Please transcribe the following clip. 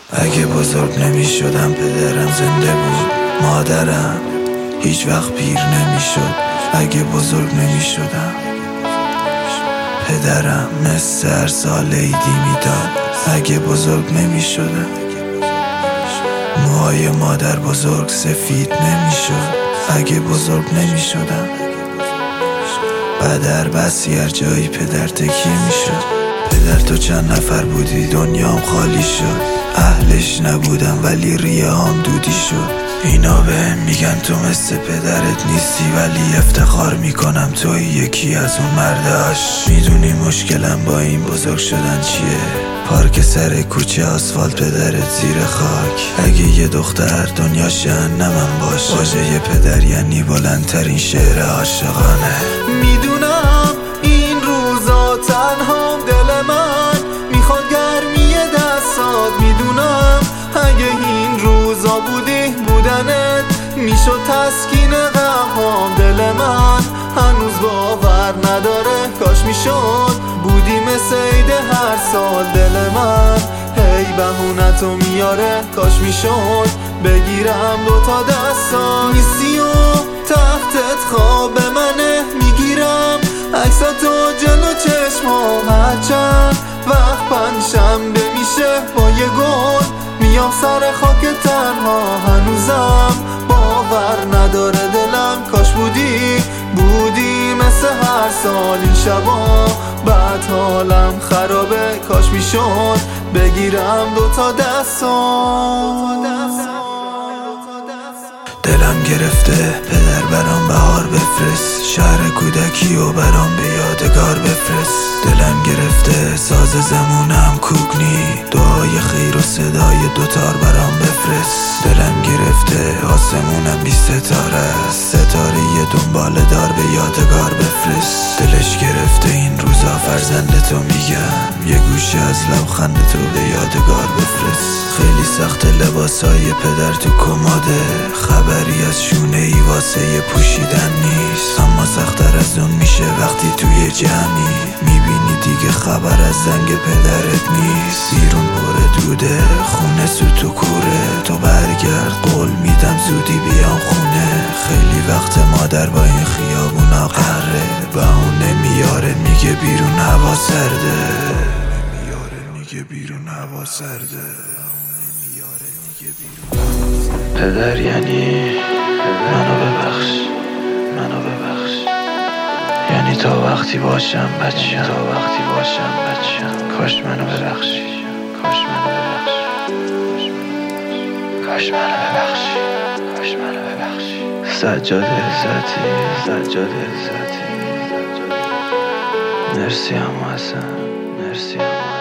اگه بزرگ نمی شدم پدرم زنده بود، مادرم هیچ وقت پیر نمی شد. اگه بزرگ نمی شدم پدرم مثل هر سال عیدی میداد. اگه بزرگ نمی شدم موهای مادر بزرگ سفید نمی شد. اگه بزرگ نمی شدم بدر بسی هر جایی پدر تکیه می شد. پدر تو چند نفر بودی دنیام خالی شد. اهلش نبودم ولی ریه هم دودی شد. اینا بهم میگن تو مثل پدرت نیستی، ولی افتخار میکنم توی یکی از اون مرداش. میدونی مشکلم با این بزرگ شدن چیه؟ پارک سر کوچه آسفالت پدرت زیر خاک. اگه یه دختر دنیا جهنمم باشه، واژه پدر یعنی بلندترین شعر عاشقانه. میدونم این روزا تنهام دل من میخواد گرمی دستات. میدونم اگه این روزا بودی بودنت میشد تسکین غمام. دل من هنوز باور نداره کاش میشد بودی مثل عید هر سال. دل من هی بهونتو میاره کاش میشد بگیرم دوتا دستان. نیستی و تحتت خواب منه میگیرم عکساتو جلو چشمام. هرچند وقت پنجشنبه میشه با یه گل میام سر خاک تنها. هنوزم باور نداره دلم کاش بودی مثل هر سال. این شبا بعد حالم خرابه کاش میشد بگیرم دوتا دستان. دلم گرفته پدر برام بهار بفرست، شهر کودکی و برام به یادگار بفرست. دلم گرفته ساز زمونم کوکنی، دعای خیر و صدای دوتار برام بفرست. دلم گرفته آسمونم بی ستاره است، ستاره یه دنبال دار به یادگار بفرست. دلش گرفته این روزا فرزند تو میگم یه گوشه از لبخند تو به یادگار بفرست. خیلی سخت لباسای پدر تو کماده، خبری از شونه ای واسه پوشیدن نیست. اما سخت‌تر از اون میشه وقتی توی جمعی میبینی دیگه خبر از زنگ پدرت نیست. بیرون پر دوده خونه سوت و کوره، تو برگرد قول میدم زودی بیام خونه. خیلی وقت مادر با این خیابونا قره، بهونه میاره میگه بیرون هوا سرده. پدر یعنی منو ببخش، یعنی تا وقتی باشم بچم، کاش منو ببخشی، سجاد عزتی. مرسی عمو حسن، مرسی عمو.